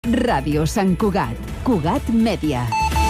Ràdio Sant Cugat. Cugat Mèdia.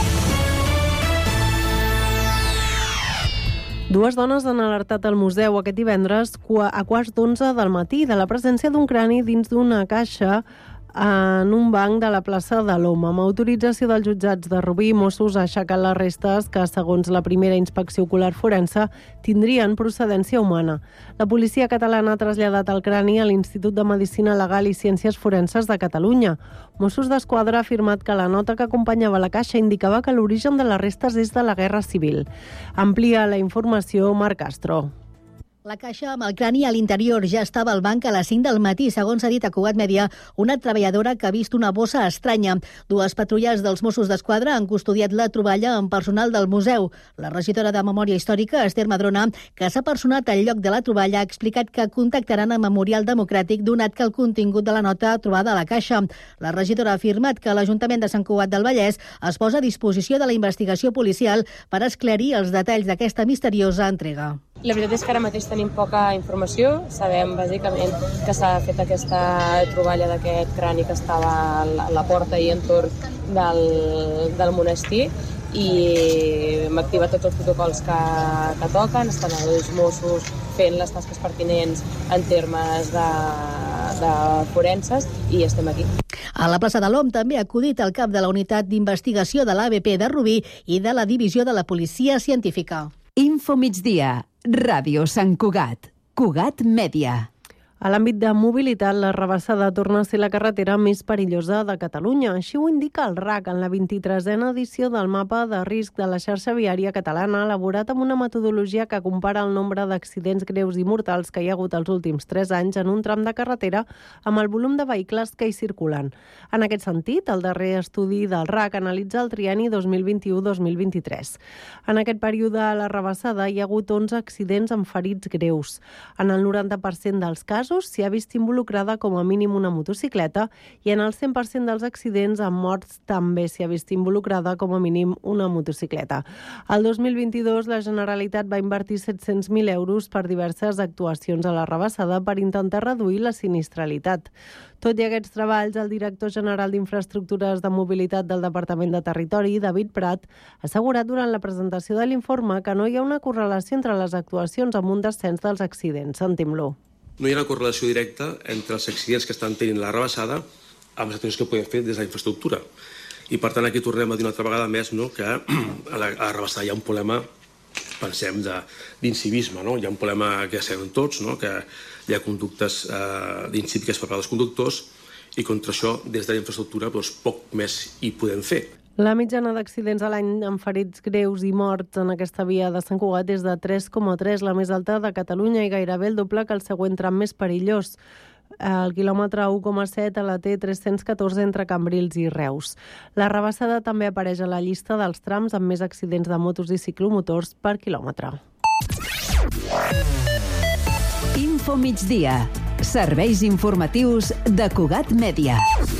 Dues dones han alertat al museu aquest divendres a quarts d'11 del matí de la presència d'un crani dins d'una caixa en un banc de la plaça de l'Om. Amb autorització dels jutjats de Rubí, Mossos ha aixecat les restes que, segons la primera inspecció ocular forense, tindrien procedència humana. La policia catalana ha traslladat el crani a l'Institut de Medicina Legal i Ciències Forenses de Catalunya. Mossos d'Esquadra ha afirmat que la nota que acompanyava la caixa indicava que l'origen de les restes és de la Guerra Civil. Amplia la informació Marc Castro. La caixa amb el crani a l'interior ja estava al banc a les 5 del matí, segons ha dit a Cugat Mèdia una treballadora que ha vist una bossa estranya. Dues patrulles dels Mossos d'Esquadra han custodiat la troballa amb personal del museu. La regidora de Memòria Històrica, Esther Madrona, que s'ha personat al lloc de la troballa, ha explicat que contactaran amb Memorial Democràtic donat que el contingut de la nota trobada a la caixa. La regidora ha afirmat que l'Ajuntament de Sant Cugat del Vallès es posa a disposició de la investigació policial per esclarir els detalls d'aquesta misteriosa entrega. La veritat és que ara mateix tenim poca informació. Sabem, bàsicament, que s'ha fet aquesta troballa d'aquest crani que estava a la porta i entorn del monestir i hem activat tots els protocols que toquen. Estan els Mossos fent les tasques pertinents en termes de forenses i estem aquí. A la plaça de l'Om també ha acudit el cap de la unitat d'investigació de l'ABP de Rubí i de la divisió de la policia científica. Info migdia. Ràdio Sant Cugat. Cugat Mèdia. A l'àmbit de mobilitat, la Rabassada torna a ser la carretera més perillosa de Catalunya. Així ho indica el RAC en la 23a edició del mapa de risc de la xarxa viària catalana, elaborat amb una metodologia que compara el nombre d'accidents greus i mortals que hi ha hagut els últims 3 anys en un tram de carretera amb el volum de vehicles que hi circulen. En aquest sentit, el darrer estudi del RAC analitza el trienni 2021-2023. En aquest període a la Rabassada hi ha hagut 11 accidents amb ferits greus. En el 90% dels casos s'hi ha vist involucrada com a mínim una motocicleta i en el 100% dels accidents amb morts també s'hi ha vist involucrada com a mínim una motocicleta. El 2022 la Generalitat va invertir 700.000 euros per diverses actuacions a la Rabassada per intentar reduir la sinistralitat. Tot i aquests treballs, el director general d'Infraestructures de Mobilitat del Departament de Territori, David Prat, ha assegurat durant la presentació de l'informe que no hi ha una correlació entre les actuacions amb un descens dels accidents. Sentim-lo. No hi ha una correlació directa entre els accidents que estan tenint la Rabassada amb les accions que podem fer des de la infraestructura. I per tant aquí tornem a dir una altra vegada més, no, que a la Rabassada hi ha un problema, pensem, d'incivisme. No? Hi ha un problema que ja sabem tots, no? Que hi ha conductes d'incíviques per part dels conductors i contra això des de la infraestructura poc més hi podem fer. La mitjana d'accidents a l'any amb ferits greus i morts en aquesta via de Sant Cugat és de 3,3, la més alta de Catalunya i gairebé el doble que el següent tram més perillós, el quilòmetre 1,7 a la T314 entre Cambrils i Reus. La Rabassada també apareix a la llista dels trams amb més accidents de motos i ciclomotors per quilòmetre. Info migdia. Serveis informatius de Cugat Mèdia.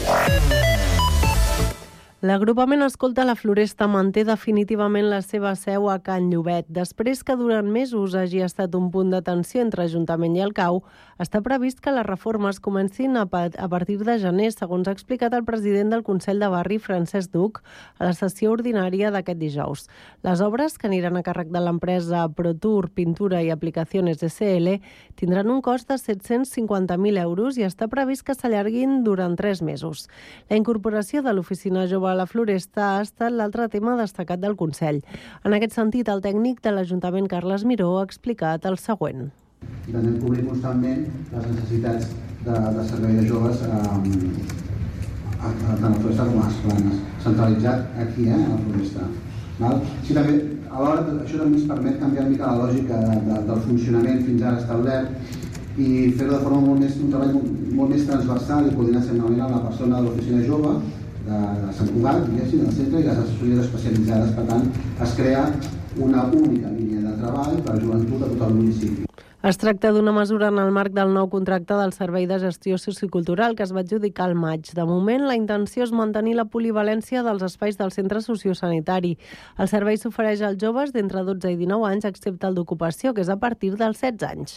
L'agrupament Escolta la Floresta manté definitivament la seva seu a Can Llobet. Després que durant mesos hagi estat un punt de tensió entre Ajuntament i el CAU, està previst que les reformes comencin a partir de gener, segons ha explicat el president del Consell de Barri, Francesc Duc, a la sessió ordinària d'aquest dijous. Les obres, que aniran a càrrec de l'empresa ProTour, Pintura i Aplicaciones SL, tindran un cost de 750.000 euros i està previst que s'allarguin durant 3 mesos. La incorporació de l'oficina jove a la Floresta ha estat l'altre tema destacat del Consell. En aquest sentit, el tècnic de l'Ajuntament, Carles Miró, ha explicat el següent. I també cobrir constantment les necessitats de servei de joves tant a la Floresta com a les Planes, centralitzat aquí, a la Floresta. Sí, també, alhora, això també ens permet canviar una mica la lògica del funcionament fins ara establert i fer-ho de forma un treball molt més transversal i coordinar setmanalment amb la persona de l'oficina jove de Sant Cugat, diguéssim, del centre i les assessories especialitzades. Per tant, es crea una única línia de treball per a joventut a tot el municipi. Es tracta d'una mesura en el marc del nou contracte del Servei de Gestió Sociocultural que es va adjudicar al maig. De moment, la intenció és mantenir la polivalència dels espais del centre sociosanitari. El servei s'ofereix als joves d'entre 12 i 19 anys, excepte el d'ocupació, que és a partir dels 16 anys.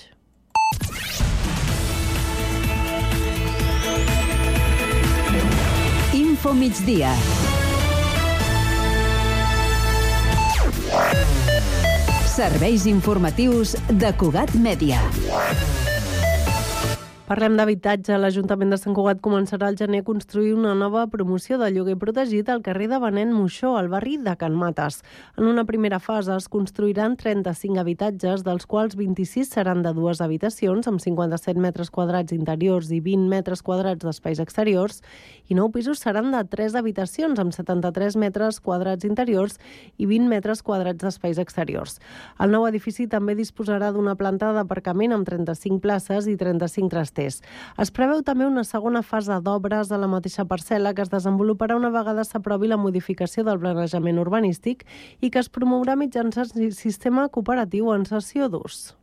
Info migdia. Serveis informatius de Cugat Mèdia. Parlem d'habitatge. L'Ajuntament de Sant Cugat començarà al gener a construir una nova promoció de lloguer protegit al carrer de Benet Moixó, al barri de Can Mates. En una primera fase es construiran 35 habitatges, dels quals 26 seran de 2 habitacions, amb 57 metres quadrats interiors i 20 metres quadrats d'espais exteriors, i 9 pisos seran de 3 habitacions, amb 73 metres quadrats interiors i 20 metres quadrats d'espais exteriors. El nou edifici també disposarà d'una planta d'aparcament amb 35 places i 35 trasters. Es preveu també una segona fase d'obres a la mateixa parcel·la que es desenvoluparà una vegada s'aprovi la modificació del planejament urbanístic i que es promourà mitjançant sistema cooperatiu en cessió d'ús.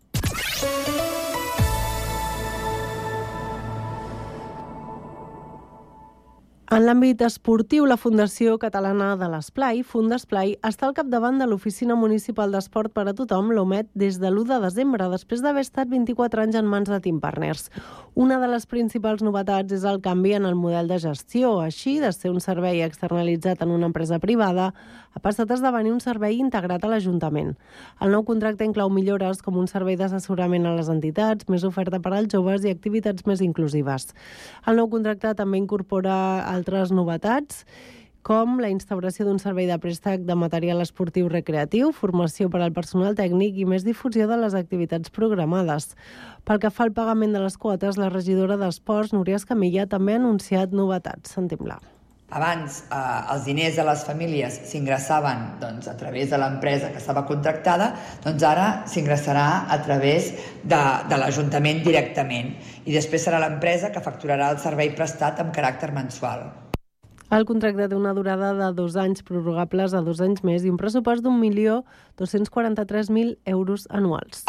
En l'àmbit esportiu, la Fundació Catalana de l'Esplai, Fundesplai, està al capdavant de l'Oficina Municipal d'Esport per a Tothom, l'OMET, des de l'1 de desembre, després d'haver estat 24 anys en mans de Team Partners. Una de les principals novetats és el canvi en el model de gestió. Així, de ser un servei externalitzat en una empresa privada, ha passat a esdevenir un servei integrat a l'Ajuntament. El nou contracte inclou millores com un servei d'assessorament a les entitats, més oferta per als joves i activitats més inclusives. El nou contracte també incorpora altres novetats, com la instauració d'un servei de préstec de material esportiu recreatiu, formació per al personal tècnic i més difusió de les activitats programades. Pel que fa al pagament de les quotes, la regidora d'Esports, Núria Escamilla, també ha anunciat novetats. Sentim-la. Abans els diners de les famílies s'ingressaven a través de l'empresa que estava contractada, doncs ara s'ingressarà a través de l'Ajuntament directament i després serà l'empresa que facturarà el servei prestat amb caràcter mensual. El contracte té una durada de 2 anys prorrogables a 2 anys més i un pressupost d'1.243.000 euros anuals.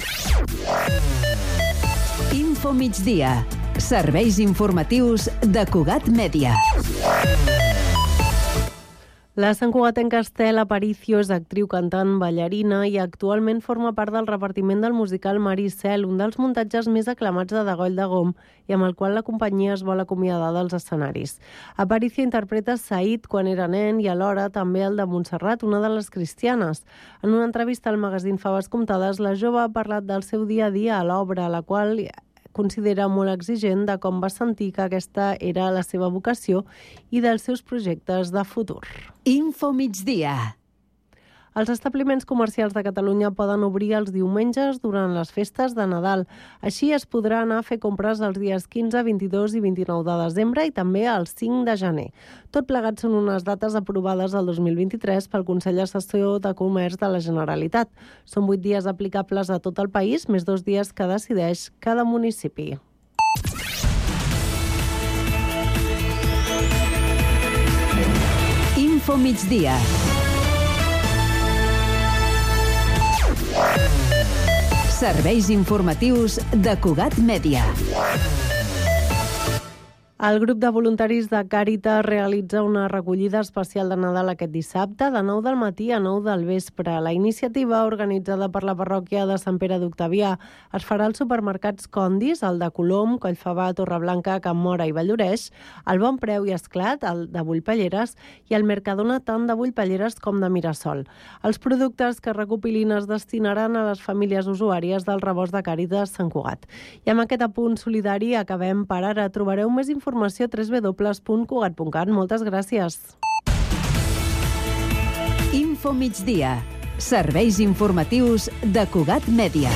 Info migdia. Serveis informatius de Cugat Mèdia. La santcugatenca Estel Aparicio és actriu, cantant, ballarina i actualment forma part del repartiment del musical Mar i Cel, un dels muntatges més aclamats de Degoll de Gom i amb el qual la companyia es vol acomiadar dels escenaris. Aparicio interpreta Said quan era nen i alhora també el de Montserrat, una de les cristianes. En una entrevista al magazín Faves Comptades, la jove ha parlat del seu dia a dia a l'obra, la qual considera molt exigent de com va sentir que aquesta era la seva vocació i dels seus projectes de futur. Info migdia. Els establiments comercials de Catalunya poden obrir els diumenges durant les festes de Nadal. Així es podrà anar a fer compres els dies 15, 22 i 29 de desembre i també el 5 de gener. Tot plegat són unes dates aprovades el 2023 pel Consell Assessor de Comerç de la Generalitat. Són 8 dies aplicables a tot el país, més 2 dies que decideix cada municipi. Info migdia. Serveis informatius de Cugat Mèdia. El grup de voluntaris de Càritas realitza una recollida especial de Nadal aquest dissabte, de 9 del matí a 9 del vespre. La iniciativa, organitzada per la parròquia de Sant Pere d'Octavià, es farà als supermercats Condis, el de Colom, Collfabà, Torreblanca, Can Mora i Valldoreix, el Bon Preu i Esclat, el de Bullpelleres, i el Mercadona tant de Bullpelleres com de Mirasol. Els productes que recopilin es destinaran a les famílies usuàries del rebost de Càritas Sant Cugat. I amb aquest apunt solidari acabem per ara. Trobareu més informació a www.cugat.cat. Moltes gràcies. Info migdia. Serveis informatius de Cugat Mèdia.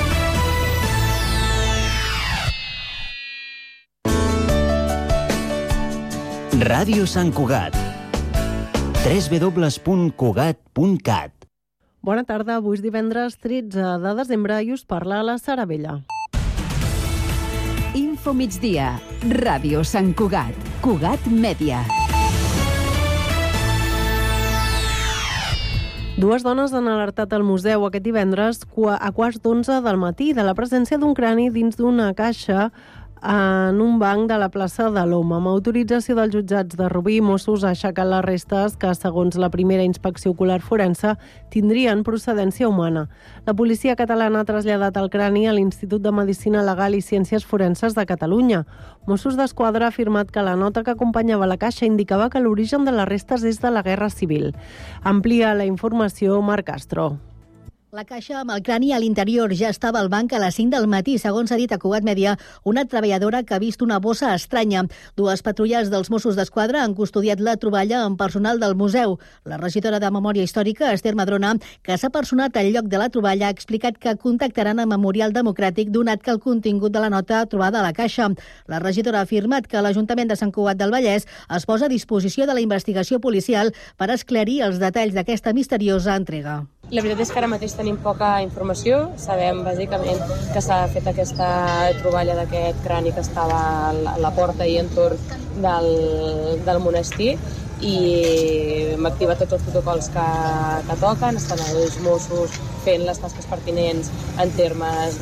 Ràdio Sant Cugat. www.cugat.cat. Bona tarda, avui és divendres 13 de desembre i us parla la Sara Vella. Info migdia. Ràdio Sant Cugat. Cugat Mèdia. 2 dones han alertat al museu aquest divendres a quarts d'11 del matí de la presència d'un crani dins d'una caixa en un banc de la plaça de l'Om. Amb autorització dels jutjats de Rubí, Mossos ha aixecat les restes que, segons la primera inspecció ocular forense, tindrien procedència humana. La policia catalana ha traslladat el crani a l'Institut de Medicina Legal i Ciències Forenses de Catalunya. Mossos d'Esquadra ha afirmat que la nota que acompanyava la caixa indicava que l'origen de les restes és de la Guerra Civil. Amplia la informació Marc Castro. La caixa amb el crani a l'interior ja estava al banc a les 5 del matí, segons ha dit a Cugat Mèdia una treballadora que ha vist una bossa estranya. Dues patrulles dels Mossos d'Esquadra han custodiat la troballa amb personal del museu. La regidora de Memòria Històrica, Esther Madrona, que s'ha personat al lloc de la troballa, ha explicat que contactaran a Memorial Democràtic donat que el contingut de la nota trobada a la caixa. La regidora ha afirmat que l'Ajuntament de Sant Cugat del Vallès es posa a disposició de la investigació policial per esclarir els detalls d'aquesta misteriosa entrega. La veritat és que ara mateix tenim poca informació. Sabem, bàsicament, que s'ha fet aquesta troballa d'aquest crani que estava a la porta i entorn del monestir i hem activat tots els protocols que toquen. Estan els Mossos fent les tasques pertinents en termes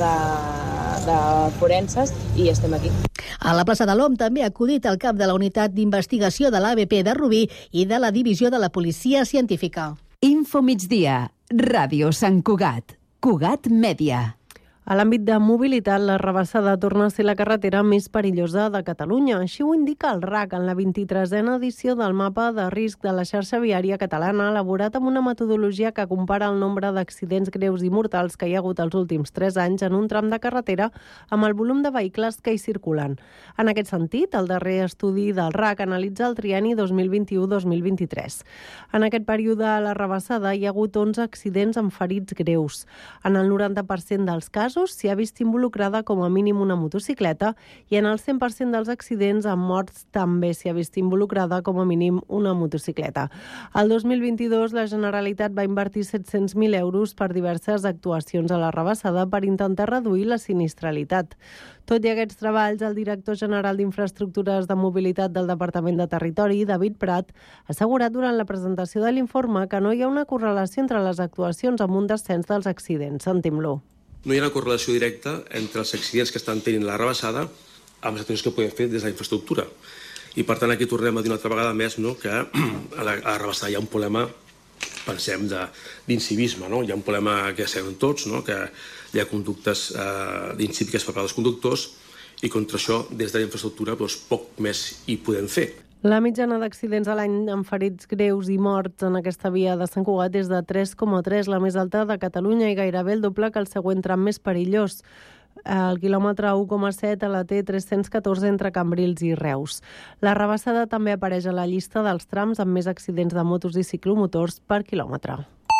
de forenses i estem aquí. A la plaça de l'Om també ha acudit el cap de la unitat d'investigació de l'ABP de Rubí i de la divisió de la Policia Científica. Info migdia. Ràdio Sant Cugat. Cugat Mèdia. A l'àmbit de mobilitat, la Rabassada torna a ser la carretera més perillosa de Catalunya. Així ho indica el RAC en la 23a edició del mapa de risc de la xarxa viària catalana, elaborat amb una metodologia que compara el nombre d'accidents greus i mortals que hi ha hagut els últims 3 anys en un tram de carretera amb el volum de vehicles que hi circulen. En aquest sentit, el darrer estudi del RAC analitza el trienni 2021-2023. En aquest període a la Rabassada hi ha hagut 11 accidents amb ferits greus. En el 90% dels casos s'hi ha vist involucrada com a mínim una motocicleta i en el 100% dels accidents amb morts també s'hi ha vist involucrada com a mínim una motocicleta. El 2022 la Generalitat va invertir 700.000 euros per diverses actuacions a la Rabassada per intentar reduir la sinistralitat. Tot i aquests treballs, el director general d'Infraestructures de Mobilitat del Departament de Territori, David Prat, ha assegurat durant la presentació de l'informe que no hi ha una correlació entre les actuacions amb un descens dels accidents. Sentim-lo. No hi ha una correlació directa entre els accidents que estan tenint la Rabassada amb les accions que podem fer des de la infraestructura. I per tant aquí tornem a dir una altra vegada més que a la Rabassada hi ha un problema, pensem, d'incivisme. Hi ha un problema que sabem tots, que hi ha conductes d'incíviques per part dels conductors i contra això des de la infraestructura poc més hi podem fer. La mitjana d'accidents a l'any amb ferits greus i morts en aquesta via de Sant Cugat és de 3,3, la més alta de Catalunya i gairebé el doble que el següent tram més perillós, el quilòmetre 1,7 a la T314 entre Cambrils i Reus. La Rabassada també apareix a la llista dels trams amb més accidents de motos i ciclomotors per quilòmetre.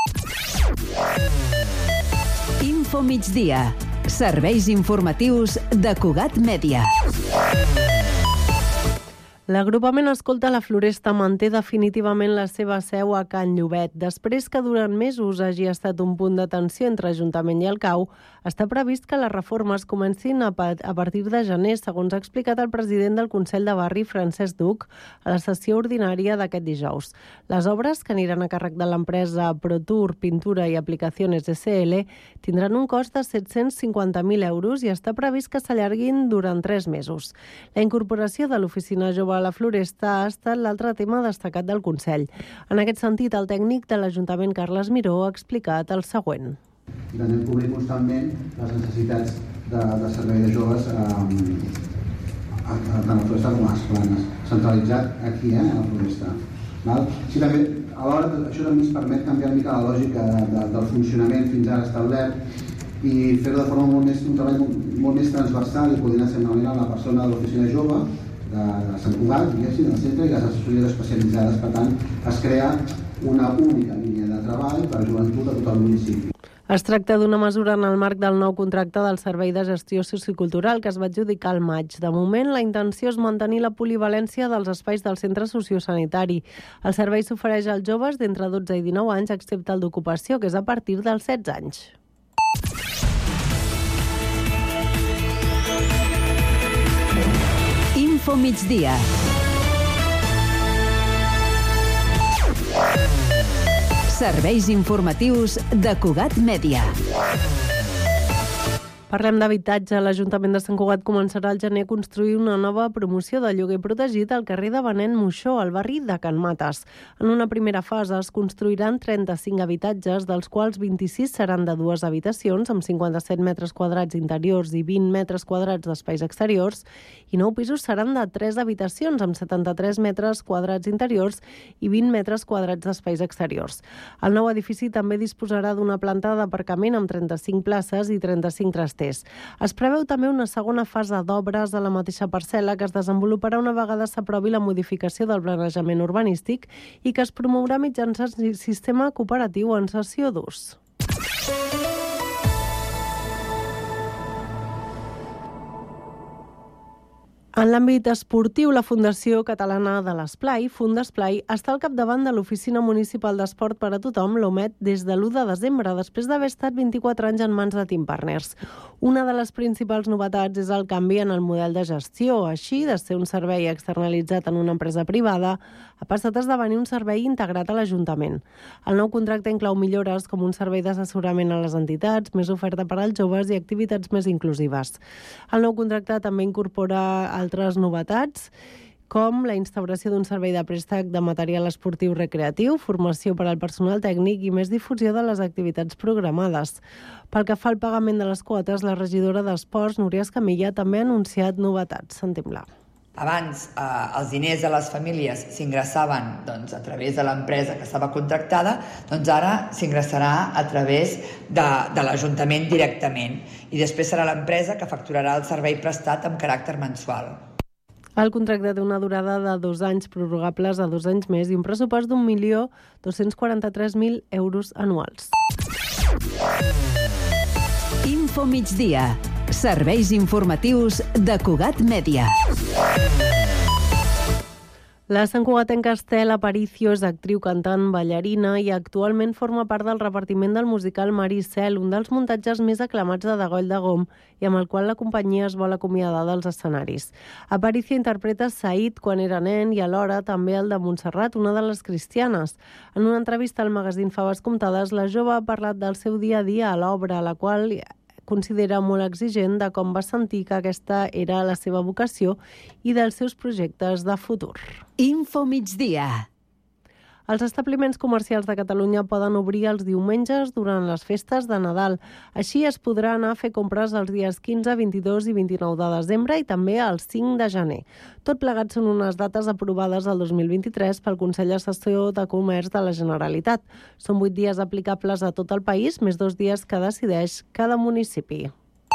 Info migdia. Serveis informatius de Cugat Mèdia. L'agrupament Escolta la Floresta manté definitivament la seva seu a Can Llobet. Després que durant mesos hagi estat un punt d'atenció entre Ajuntament i el CAU, està previst que les reformes comencin a partir de gener, segons ha explicat el president del Consell de Barri, Francesc Duc, a la sessió ordinària d'aquest dijous. Les obres, que aniran a càrrec de l'empresa ProTour, Pintura i Aplicaciones SL, tindran un cost de 750.000 euros i està previst que s'allarguin durant 3 mesos. La incorporació de l'oficina jove a la Floresta ha estat l'altre tema destacat del Consell. En aquest sentit, el tècnic de l'Ajuntament, Carles Miró, ha explicat el següent. Intentem cobrir constantment les necessitats de servei de joves tant a la Floresta com a les Planes, centralitzat aquí, a la Floresta. Sí, també, alhora, això també ens permet canviar una mica la lògica del funcionament fins ara establert i fer-ho de forma un treball molt més transversal i coordinar setmanalment amb la persona de l'oficina jove de Sant Cugat, diguéssim, del centre i les assessories especialitzades. Per tant, es crea una única línia de treball per a joventut a tot el municipi. Es tracta d'una mesura en el marc del nou contracte del Servei de Gestió Sociocultural que es va adjudicar al maig. De moment, la intenció és mantenir la polivalència dels espais del centre sociosanitari. El servei s'ofereix als joves d'entre 12 i 19 anys, excepte el d'ocupació, que és a partir dels 16 anys. Info migdia. Serveis informatius de Cugat Mèdia. Parlem d'habitatge. L'Ajuntament de Sant Cugat començarà al gener a construir una nova promoció de lloguer protegit al carrer de Benet Moixó, al barri de Can Mates. En una primera fase es construiran 35 habitatges, dels quals 26 seran de 2 habitacions, amb 57 metres quadrats interiors i 20 metres quadrats d'espais exteriors, i 9 pisos seran de 3 habitacions, amb 73 metres quadrats interiors i 20 metres quadrats d'espais exteriors. El nou edifici també disposarà d'una planta d'aparcament amb 35 places i 35 trasters. Es preveu també una segona fase d'obres a la mateixa parcel·la que es desenvoluparà una vegada s'aprovi la modificació del planejament urbanístic i que es promourà mitjançant sistema cooperatiu en cessió d'ús. En l'àmbit esportiu, la Fundació Catalana de l'Esplai, Fundesplai, està al capdavant de l'Oficina Municipal d'Esport per a Tothom, l'OMET, des de l'1 de desembre, després d'haver estat 24 anys en mans de Team Partners. Una de les principals novetats és el canvi en el model de gestió. Així, de ser un servei externalitzat en una empresa privada, ha passat a esdevenir un servei integrat a l'Ajuntament. El nou contracte inclou millores com un servei d'assessorament a les entitats, més oferta per als joves i activitats més inclusives. El nou contracte també incorpora altres novetats, com la instauració d'un servei de préstec de material esportiu recreatiu, formació per al personal tècnic i més difusió de les activitats programades. Pel que fa al pagament de les quotes, la regidora d'Esports, Núria Escamilla, també ha anunciat novetats. Sentim-la. Abans els diners de les famílies s'ingressaven a través de l'empresa que estava contractada, doncs ara s'ingressarà a través de l'Ajuntament directament i després serà l'empresa que facturarà el servei prestat amb caràcter mensual. El contracte té una durada de 2 anys prorrogables a 2 anys més i un pressupost d'1.243.000 euros anuals. Info migdia. Serveis informatius de Cugat Mèdia. La santcugatenca Estel Aparicio és actriu, cantant, ballarina i actualment forma part del repartiment del musical Maricel, un dels muntatges més aclamats de Degoll de Gom i amb el qual la companyia es vol acomiadar dels escenaris. Aparicio interpreta Said quan era nen i alhora també el de Montserrat, una de les cristianes. En una entrevista al magazín Faves Comptades, la jove ha parlat del seu dia a dia a l'obra, a la qual considera molt exigent de com va sentir que aquesta era la seva vocació i dels seus projectes de futur. Info migdia. Els establiments comercials de Catalunya poden obrir els diumenges durant les festes de Nadal. Així es podrà anar a fer compres els dies 15, 22 i 29 de desembre i també el 5 de gener. Tot plegat són unes dates aprovades el 2023 pel Consell Assessor de Comerç de la Generalitat. Són 8 dies aplicables a tot el país, més 2 dies que decideix cada municipi.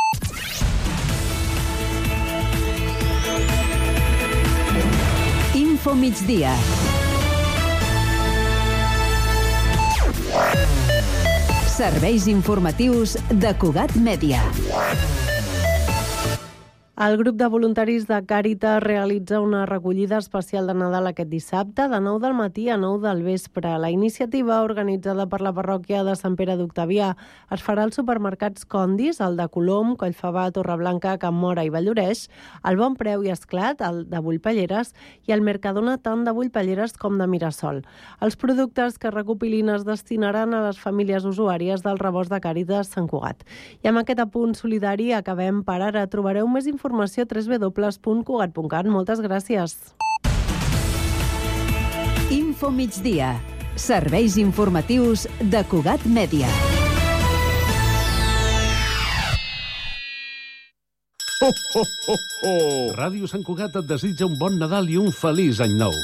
Info migdia. Serveis informatius de Cugat Mèdia. El grup de voluntaris de Càritas realitza una recollida especial de Nadal aquest dissabte, de 9 del matí a 9 del vespre. La iniciativa, organitzada per la parròquia de Sant Pere d'Octavià, es farà als supermercats Condis, el de Colom, Collfabà, Torreblanca, Can Mora i Valloreix, el Bon Preu i Esclat, el de Bullpelleres, i el Mercadona tant de Bullpelleres com de Mirasol. Els productes que recopilin es destinaran a les famílies usuàries del rebost de Càritas Sant Cugat. I amb aquest apunt solidari acabem per ara. Trobareu més informació a www.cugat.cat. Moltes gràcies. Info migdia. Serveis informatius de Cugat Mèdia. Ho, ho, ho, ho! Ràdio Sant Cugat et desitja un bon Nadal i un feliç any nou.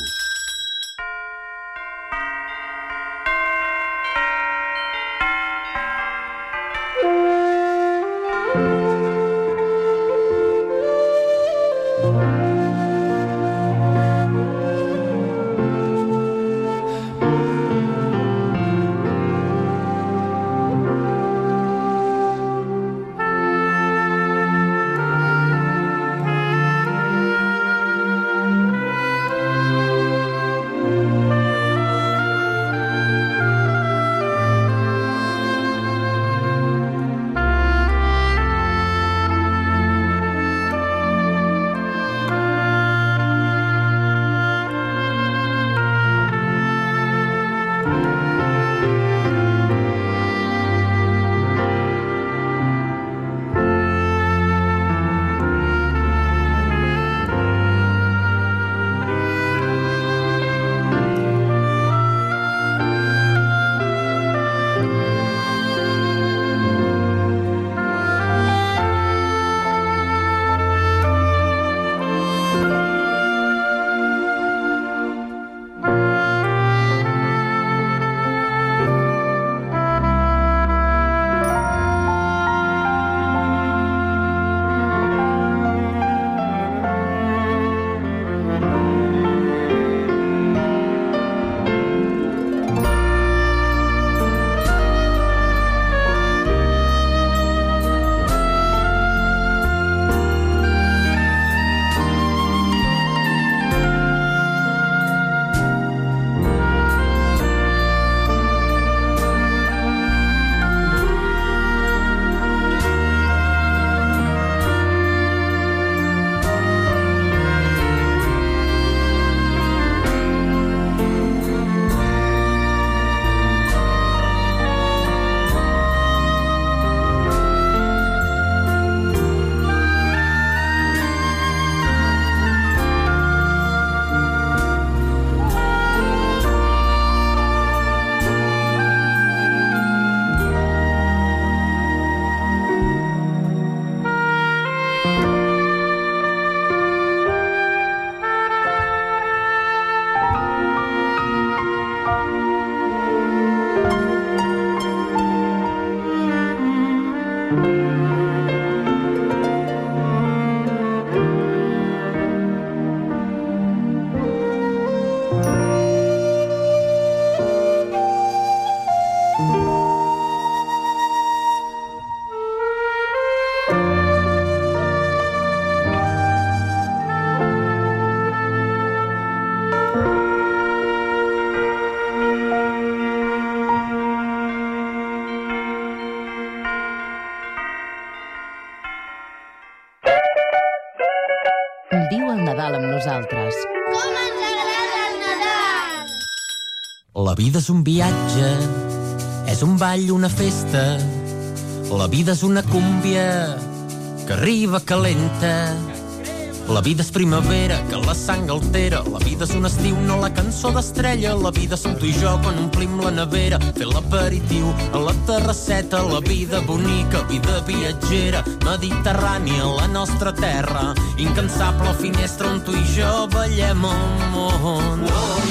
nosaltres. Com ens agrada el Nadal! La vida és un viatge, és un ball, una festa. La vida és una cúmbia que arriba calenta. La vida és primavera, que la sang altera. La vida és un estiu, no la cançó d'estrella. La vida som tu i jo quan omplim la nevera, fent l'aperitiu a la terrasseta. La vida bonica, vida viatgera, mediterrània, la nostra terra. Incansable finestra on tu i jo ballem el món.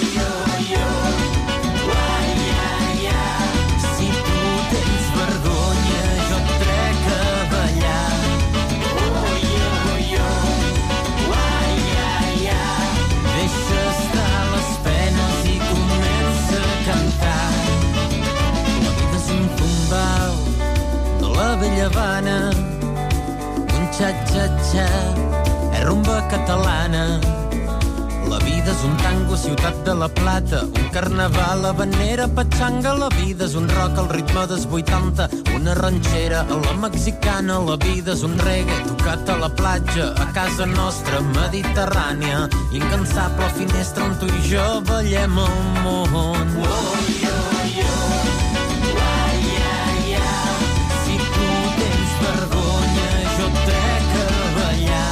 Si tu tens vergonya, jo et trec a ballar. Deixa estar les penes i comença a cantar. La vida és un tumbal de la vella Habana, un xa-xa-xa, és rumba catalana. La vida és un tango a Ciutat de la Plata, un carnaval habanera, patxanga. La vida és un rock al ritme dels 80, una ranxera a la mexicana. La vida és un reggae tocat a la platja, a casa nostra mediterrània. Incansable finestra on tu i jo ballem el món. Si tu tens vergonya, jo et trec a ballar.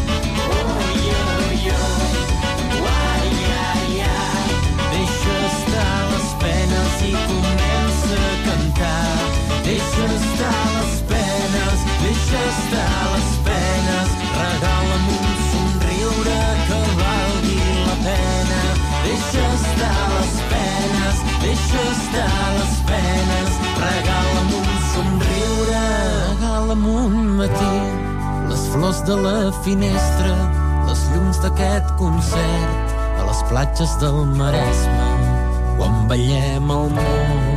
Deixa estar les penes i comença a cantar. Deixa estar les penes, deixa estar les penes. Regala'm un somriure que valgui la pena. Deixa estar les penes, deixa estar les penes. Regala'm un somriure, regala'm un matí. Les flors de la finestra, les llums d'aquest concert, a les platges del Maresme, quan ballem el món.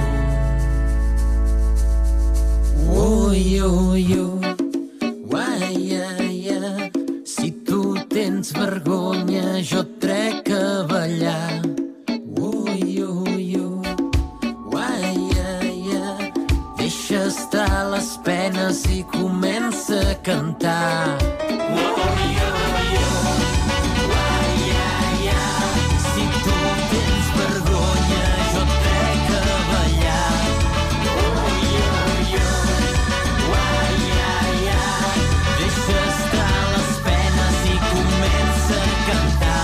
Si tu tens vergonya, jo et trec a ballar. Deixa estar les penes i comença a cantar. Si tu tens vergonya, jo et trec a ballar. Deixa estar les penes i comença a cantar.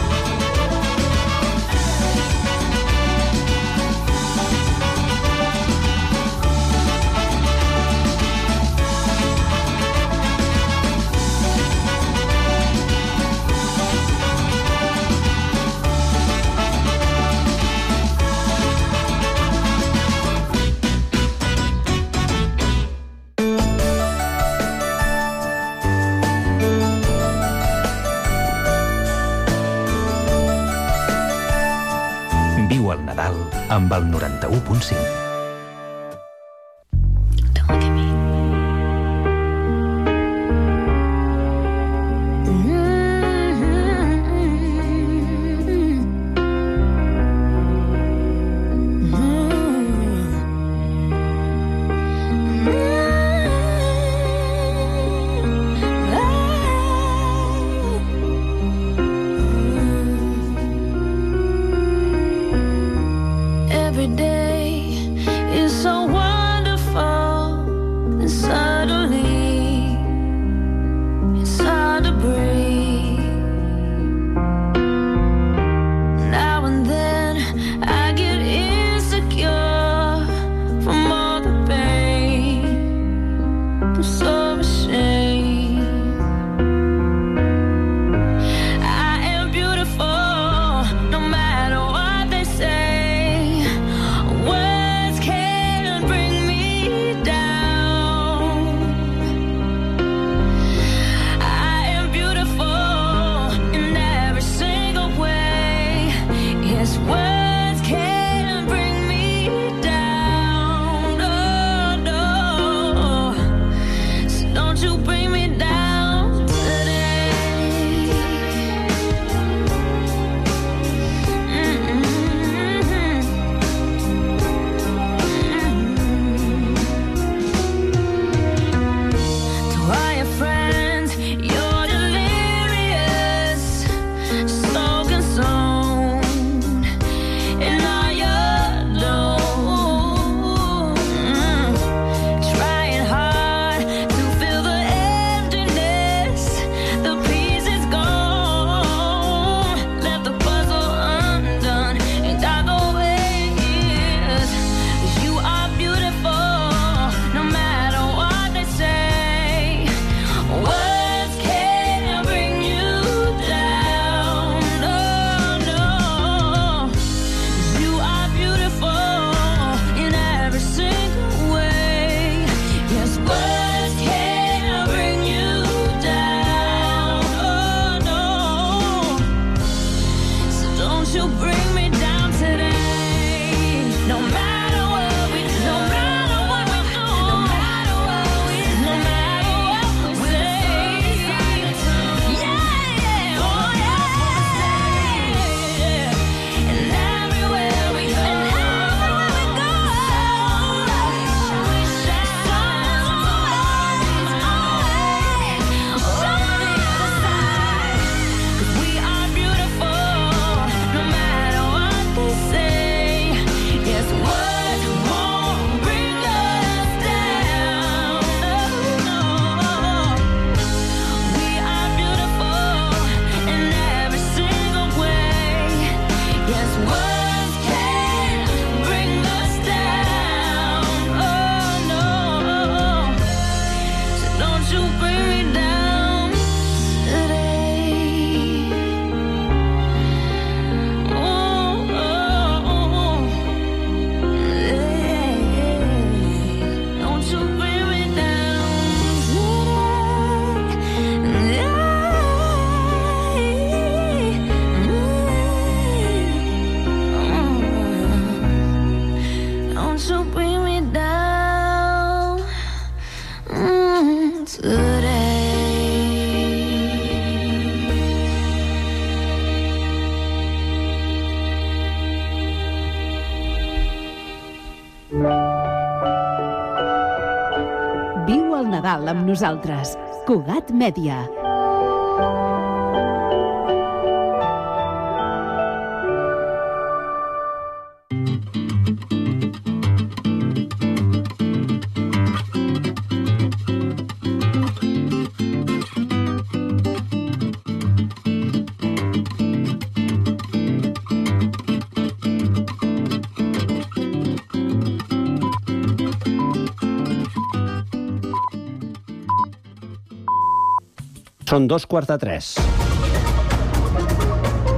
Viu el Nadal amb el 91.5. Every day Nadal amb nosaltres. Cugat Mèdia. Són 2:45.